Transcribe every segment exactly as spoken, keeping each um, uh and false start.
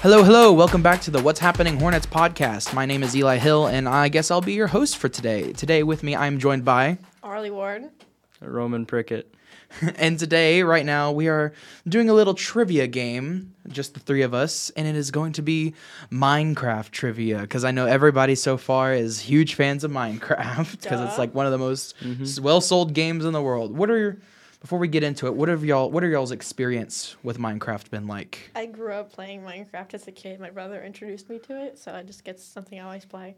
Hello, hello. Welcome back to the What's Happening Hornets podcast. My name is Eli Hill, and I guess I'll be your host for today. Today with me, I'm joined by... Arlie Ward. Roman Prickett. And today, right now, we are doing a little trivia game, just the three of us, and it is going to be Minecraft trivia, because I know everybody so far is huge fans of Minecraft, because it's like one of the most Mm-hmm. well-sold games in the world. What are your... Before we get into it, what have y'all? What are y'all's experience with Minecraft been like? I grew up playing Minecraft as a kid. My brother introduced me to it, so I just get something I always play.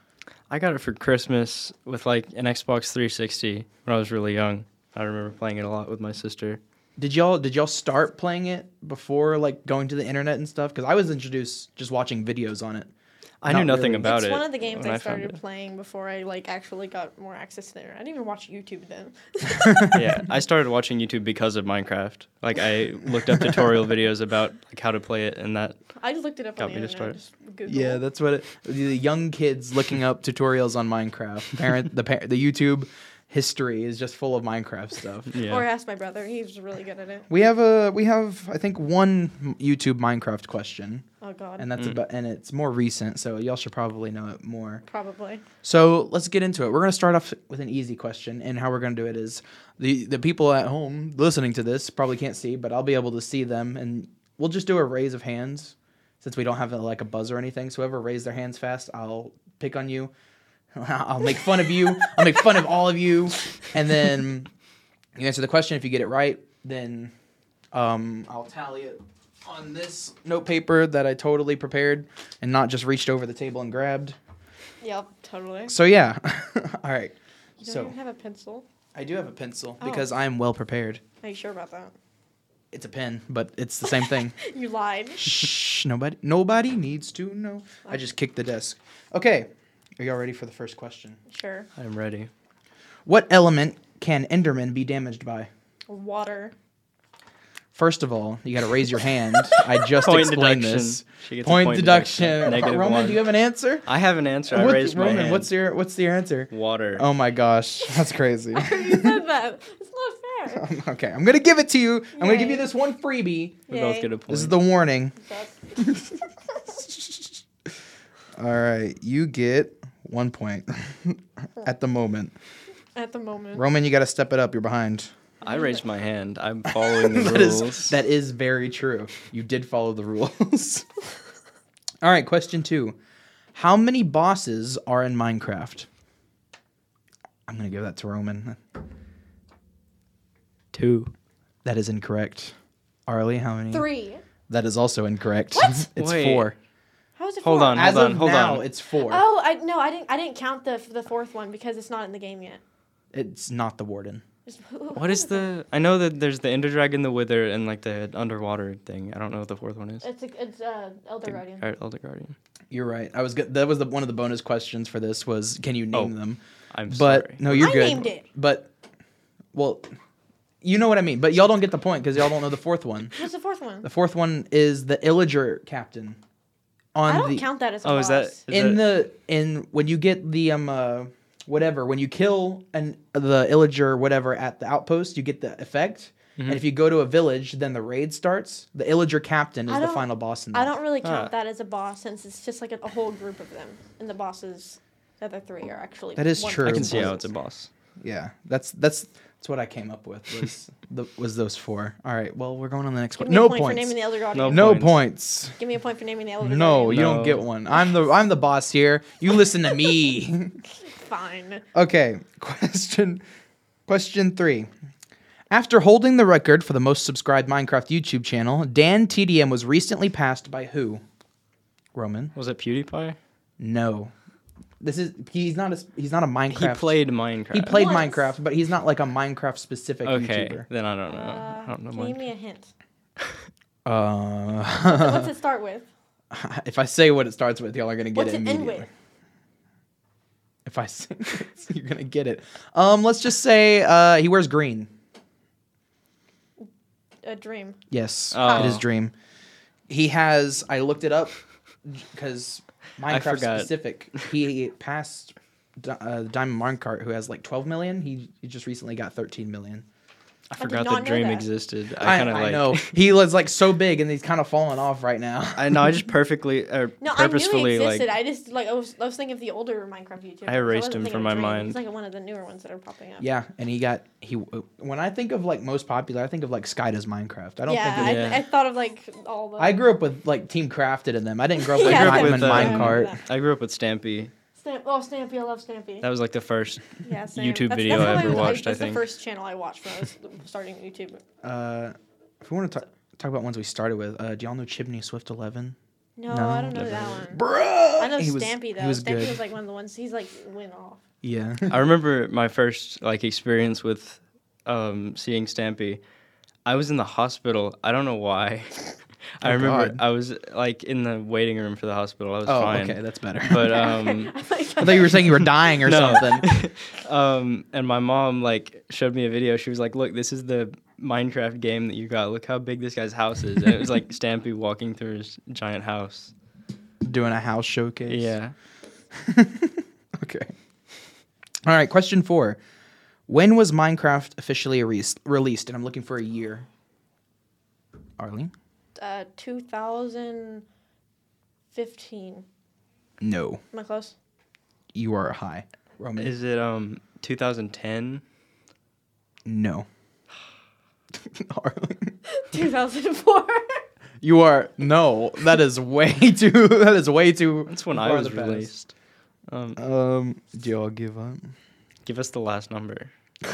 I got it for Christmas with like an Xbox three sixty when I was really young. I remember playing it a lot with my sister. Did y'all did y'all start playing it before like going to the internet and stuff? Because I was introduced just watching videos on it. I Not knew nothing really. about it's it. one of the games when I found started it. playing before I like actually got more access to the internet. I didn't even watch YouTube then. Yeah, I started watching YouTube because of Minecraft. Like I looked up tutorial videos about like how to play it, and that I just looked it up Got on the me to internet. start. Just Google. Yeah, that's what it, the young kids looking up tutorials on Minecraft. Parent the par- the YouTube history is just full of Minecraft stuff. yeah. Or ask my brother. He's really good at it. We have a we have I think one YouTube Minecraft question, Oh God. and that's Mm. about and it's more recent, so y'all should probably know it more. Probably. So let's get into it. We're gonna start off with an easy question, and how we're gonna do it is the the people at home listening to this probably can't see, but I'll be able to see them, and we'll just do a raise of hands since we don't have a, like a buzz or anything. So whoever raised their hands fast, I'll pick on you. I'll make fun of you. I'll make fun of all of you, and then you answer the question. If you get it right, then um, I'll tally it on this note paper that I totally prepared and not just reached over the table and grabbed. Yep. Totally. So yeah, all right. You don't So even have a pencil. I do have a pencil Oh. because I am well prepared. Are you sure about that? It's a pen, but it's the same thing. You lied. Shh, nobody, nobody needs to know. I just kicked the desk. Okay, are y'all ready for the first question? Sure. I'm ready. What element can Enderman be damaged by? Water. First of all, you got to raise your hand. I just Point explained deduction. this. She gets a Point, point deduction. deduction. Negative Roman, one. do you have an answer? I have an answer. I What- raised my Roman, hand. what's your what's your answer? Water. Oh my gosh, that's crazy. you said that. It's not fair. Okay, I'm gonna give it to you. I'm gonna give you Yay. this one freebie. we both Yay. get a point. This is the warning. That's- All right, you get one point at the moment. At the moment. Roman, you got to step it up. You're behind. I raised my hand. I'm following the That rules. is that is very true. You did follow the rules. All right, question two. How many bosses are in Minecraft? I'm gonna give that to Roman. Two. That is incorrect. Arlie, how many? Three. That is also incorrect. What? It's Wait. four. How is it Hold four? on. As on, of hold now, on. it's four. Oh, I no, I didn't. I didn't count the the fourth one because it's not in the game yet. It's not the warden. It's- who- who What is it? the? I know that there's the Ender Dragon, the Wither, and like the underwater thing. I don't know what the fourth one is. It's a, it's uh, Elder The- Guardian. or Elder Guardian. You're right. I was good. That was the, one of the bonus questions for this was can you name Oh, them? I'm But sorry. no, you're I good. named it. But well, you know what I mean. But y'all don't get the point because y'all don't know the fourth one. What's the fourth one? The fourth one is the Illager captain. On I don't the count that as a Oh, boss. is that? Is in that- the in when you get the um uh, whatever when you kill an the Illager whatever at the outpost you get the effect. Mhm. And if you go to a village, then the raid starts. The Illager captain is I the don't- final boss in that. I don't really count Ah. that as a boss since it's just like a, a whole group of them, and the bosses, the other three are actually. That is one true. I can person's see how bosses. it's a boss. Yeah, that's that's that's what I came up with was the, was those four. All right, well we're going on the next Give one. me No a point for points. naming the Elder No Guardian. No points. points. Give me a point for naming the Elder No, Guardian. you don't No. get one. I'm the I'm the boss here. You listen to me. Fine. Okay, question question three. After holding the record for the most subscribed Minecraft YouTube channel, Dan T D M was recently passed by who? Roman? Was it PewDiePie? No. This is he's not a he's not a Minecraft. He played Minecraft. He played Once. Minecraft, but he's not like a Minecraft specific Okay, YouTuber. then I don't know. Uh, I don't know can you give Minecraft. me a hint? Uh, What's it start with? if I say what it starts with, y'all are gonna get What's it it end immediately. with? If I say it, you're gonna get it. Um, let's just say uh, he wears green. A dream. Yes, Oh. it is Dream. He has. I looked it up because I Minecraft forgot. specific. He passed Di- uh, Diamond Minecart, who has like twelve million. He, he just recently got thirteen million. I did forgot not that know Dream that. existed. I I, kind of I like. know he was like so big and he's kind of falling off right now. I know. I just perfectly or No, I knew purposefully he existed. like. I just like I was I was thinking of the older Minecraft YouTubers. I erased wasn't him thinking from of my Dream. mind. He's like one of the newer ones that are popping up. Yeah, and he got he. When I think of like most popular, I think of like Sky does Minecraft. I don't yeah, think. I, Of, Yeah. I thought of like all the. I grew up with like Team Crafted and them. I didn't grow up with Yeah, I grew up Hyman with, uh, Minecart. I grew up with Stampy. Stamp, oh, Stampy, I love Stampy. That was like the first. Yeah, same. YouTube that's, video that's I how ever was- watched, I That's think. the first channel I watched when I was starting YouTube. Uh, if we want to talk, talk about ones we started with, uh, do y'all know Chimney Swift eleven? No, No, I don't know never that heard. one. Bruh, I know he was, Stampy though. He was Stampy good. was like one of the ones. He's like went off. Yeah. I remember my first like experience with um, seeing Stampy. I was in the hospital. I don't know why. I Oh, remember God. I was like in the waiting room for the hospital. I was Oh, fine. okay, that's better. But um, I thought I thought you were saying you were dying or No. something. um, and my mom like showed me a video. She was like, "Look, this is the Minecraft game that you got. Look how big this guy's house is." And it was like Stampy walking through his giant house. Doing a house showcase. Yeah. Okay. All right, question four. When was Minecraft officially re- released? And I'm looking for a year. Arlene? uh, two thousand fifteen. No. Am I close? You are high. Roman? Is it um two thousand ten? No. Arlene? two thousand four. You are no. That is way too. That is way too. That's when far I in was the past. released. Um, Um. Do y'all give up? give us the last number.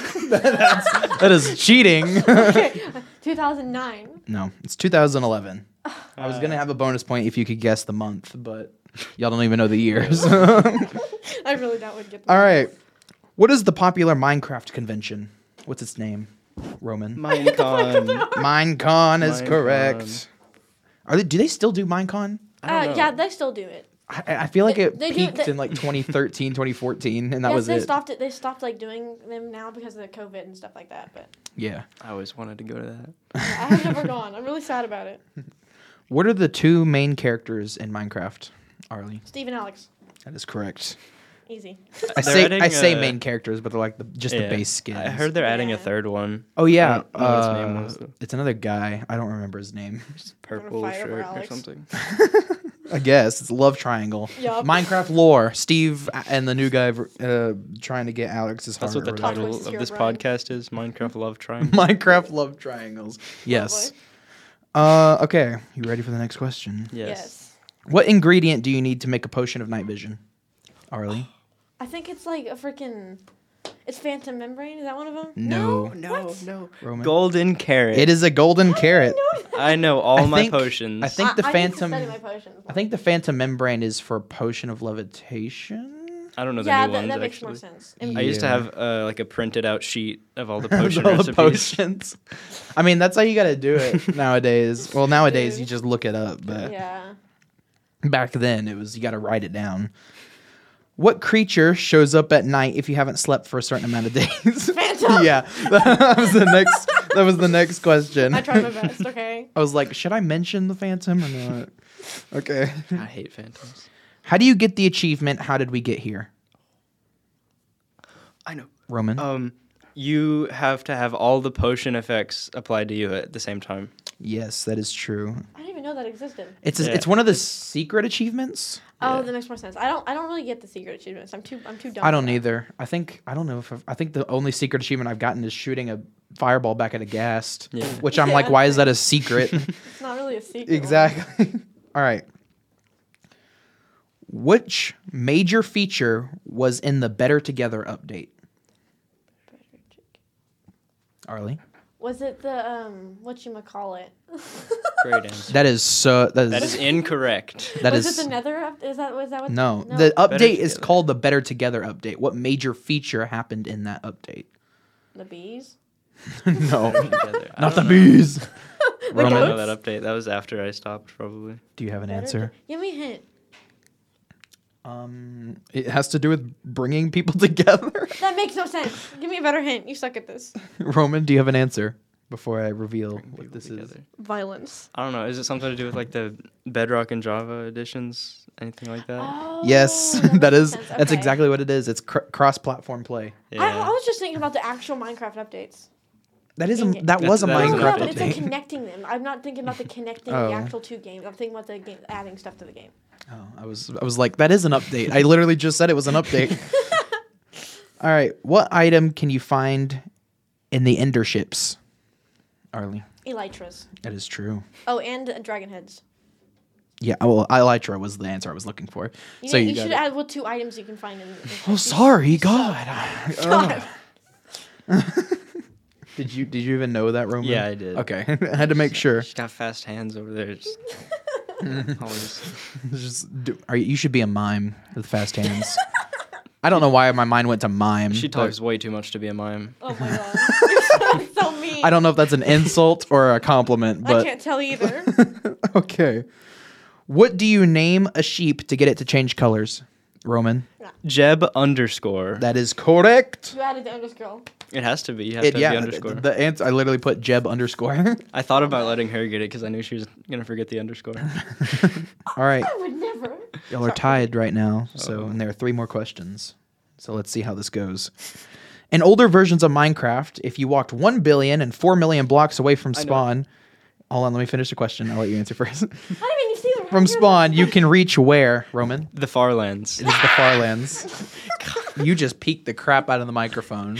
That is cheating. Okay, two thousand nine. No, it's two thousand eleven. I was Uh, gonna have a bonus point if you could guess the month, but y'all don't even know the years. I really doubt would get. All right. What is the popular Minecraft convention? What's its name? Roman. Minecon. Minecon is Minecon. correct. Are they? Do they still do Minecon? I don't Uh, know. yeah, they still do it. I, I feel like They- it they do- peaked they- in like twenty thirteen, twenty fourteen, and that yes, was they it. stopped it. They stopped like doing them now because of the COVID and stuff like that. But Yeah. I always wanted to go to that. I have never gone. I'm really sad about it. What are the two main characters in Minecraft? Arlie. Steve and Alex, That is correct. easy. I They're say adding, I say uh, main characters, but they're like the, just the Yeah. base skins. I heard they're adding Yeah. a third one. Oh yeah, I don't know what his uh, name was, though. it's another guy. I don't remember his name. Purple fire over shirt or Alex. something. I guess it's Love Triangle. Yup. Minecraft lore. Steve and the new guy uh, trying to get Alex's That's heart. what the or whatever. title Twist is of here, this Brian. podcast is. Minecraft Love Triangle. Minecraft love triangles. Yes. Uh, okay. You ready for the next question? Yes. Yes. What ingredient do you need to make a potion of night vision? Arlie? I think it's like a freaking. It's Phantom Membrane. Is that one of them? No. No, no. Roman? Golden carrot. It is a golden carrot. I know all I my think- potions. I think the I, Phantom. I, need to study my potions. I think the Phantom membrane is for potion of levitation. I don't know the yeah, new that, ones that makes actually. more sense. Yeah. I used to have uh, like a printed out sheet of all the potion All the recipes. potions. I mean, that's how you got to do it nowadays. Well, nowadays Dude. you just look it up, but Yeah. back then it was you got to write it down. What creature shows up at night if you haven't slept for a certain amount of days? Phantom. Yeah, that was the next. That was the next question. I tried my best. Okay. I was like, should I mention the Phantom or not? Okay. I hate phantoms. How do you get the achievement? How did we get here, I know. Roman? Um, you have to have all the potion effects applied to you at the same time. Yes, that is true. I didn't even know that existed. It's a, Yeah. it's one of the secret achievements. Oh, Yeah. that makes more sense. I don't. I don't really get the secret achievements. I'm too. I'm too dumb. I for don't that. either. I think I don't know if I've, I think the only secret achievement I've gotten is shooting a fireball back at a ghast. Yeah. Which I'm Yeah, like, why is same. that a secret? It's not really a secret. one. Exactly. All right. Which major feature was in the Better Together update? Arlie? Was it the um? What you call it? Great answer. That is so. That is. That is incorrect. that was is- it the Nether? Up- is that was that what? No, the Better update is Together. called the Better Together update. What major feature happened in that update? The bees. no, Together. I not the don't know. bees. The I Roman, don't know goats? that update. That was after I stopped, probably. do you have an Better answer? to- Give me a hint. Um, it has to do with bringing people together. That makes no sense. Give me a better hint. You suck at this. Roman, do you have an answer before I reveal what People this is? together. Violence. I don't know. Is it something to do with like the Bedrock and Java editions? Anything like that? Oh, Yes, that that makes is. sense. That's Okay. exactly what it is. It's cr- cross-platform play. Yeah. I, I was just thinking about the actual Minecraft updates. That is a, in-game. that was a That's- that is No, an no, Minecraft but it's update. a update. connecting them. I'm not thinking about the connecting Oh. the actual two games. I'm thinking about the game, adding stuff to the game. Oh, I was I was like, that is an update. I literally just said it was an update. All right, what item can you find in the Ender ships, Arlie? Elytras. That is true. Oh, and uh, dragon heads. Yeah, well, Elytra was the answer I was looking for. You, so need- you, you got should it. add what two items you can find in. in Oh, you- sorry, you God. suck. Ugh. Did you did you even know that, Roman? Yeah, I did. Okay, I had to make sure. She's got fast hands over there. Just always. Just do, are you, you should be a mime with fast hands. I don't know why my mind went to mime. She but talks way too much to be a mime. Oh my god. You're so, so mean. I don't know if that's an insult or a compliment, I but can't tell either. okay. What do you name a sheep to get it to change colors, Roman? Jeb underscore. That is correct. You added the underscore. It has to be. You have It, to have yeah, the underscore. the answer. I literally put Jeb underscore. I thought about letting her get it because I knew she was gonna forget the underscore. All right, I would never. y'all are tied right now. So, and there are three more questions. So let's see how this goes. In older versions of Minecraft, if you walked one billion and four million blocks away from I know. spawn, hold on, let me finish the question. I'll let you answer first. I didn't even see the From spawn, you can reach where, Roman? The Farlands. It is the Farlands. You just peeked the crap out of the microphone.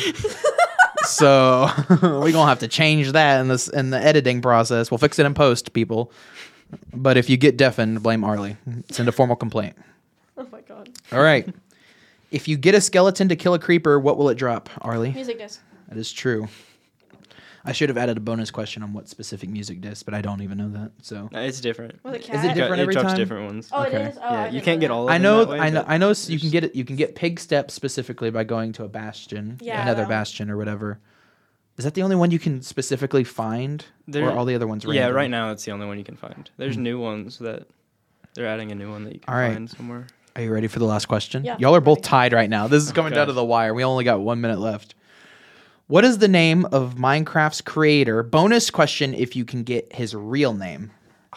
So we're gonna have to change that in this in the editing process. We'll fix it in post, people. But if you get deafened, blame Arlie. Send a formal complaint. Oh my god. All right. If you get a skeleton to kill a creeper, what will it drop, Arlie? Music disc. That is true. I should have added a bonus question on what specific music disc, but I don't even know that. So No, it's different. Was it Is cat? it different it every drops time? different ones. Oh, Okay. it is. Oh, I yeah, you didn't can't know get that. all of I them know, that way, I know, but I know. s- You can there's- get it. You can get pig steps specifically by going to a bastion, Yeah, another that one. bastion or whatever. Is that the only one you can specifically find, There- or all the other ones? Yeah, random? right now it's the only one you can find. There's Hmm. new ones that they're adding a new one that you can All right. find somewhere. Are you ready for the last question? Yeah, Y'all are both ready. tied right now. This is coming Okay. down to the wire. We only got one minute left. What is the name of Minecraft's creator? Bonus question if you can get his real name.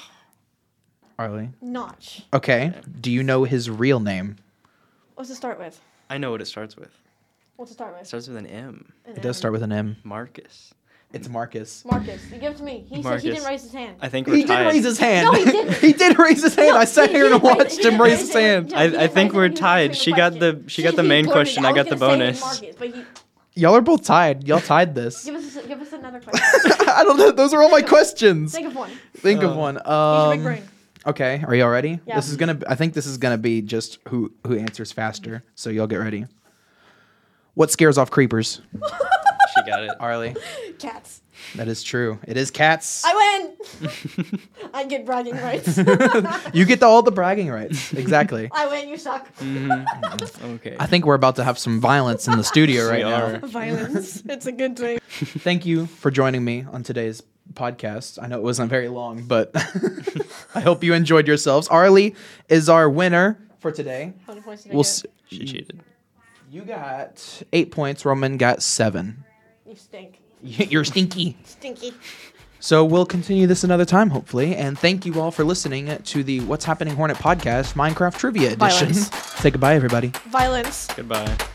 Arlie. Notch. Okay. Do you know his real name? What's it start with? I know what it starts with. What's it start It with? starts with an M. An It does M. start with an M. Marcus. It's Marcus. Marcus. You give it to me. He said he Marcus. didn't raise his hand. I think we're He did tied. raise his hand. No, he didn't. he did raise his hand. No, I sat he here and didn't raise- watched he him didn't raise raise his it. hand. No, I- he I didn't think raise we're it. He was tied. answering She got the- question. she got the He main blurted question, out. I was got the gonna say bonus. Marcus, but he, Y'all are both tied. Y'all tied this. give us give us another question. I don't know. Those are all my questions. Think of one. Think of Uh, one. Use your big Um, brain. okay. Are y'all ready? Yeah. This is gonna. I think this is gonna be just who who answers faster. So y'all get ready. What scares off creepers? She got it. Arlie. Cats. That is true. It is cats. I win. I get bragging rights. You get the, all the bragging rights. Exactly. I win. You suck. Mhm. Okay. I think we're about to have some violence in the studio right We now. are. Violence. It's a good thing. Thank you for joining me on today's podcast. I know it wasn't very long, but I hope you enjoyed yourselves. Arlie is our winner for today. How many points did I We'll get? s- She cheated. you got eight points. Roman got seven. You stink. You're stinky. Stinky. So we'll continue this another time, hopefully. And thank you all for listening to the What's Happening Hornet podcast Minecraft Trivia Edition. Violence. Say goodbye, everybody. Violence. Goodbye.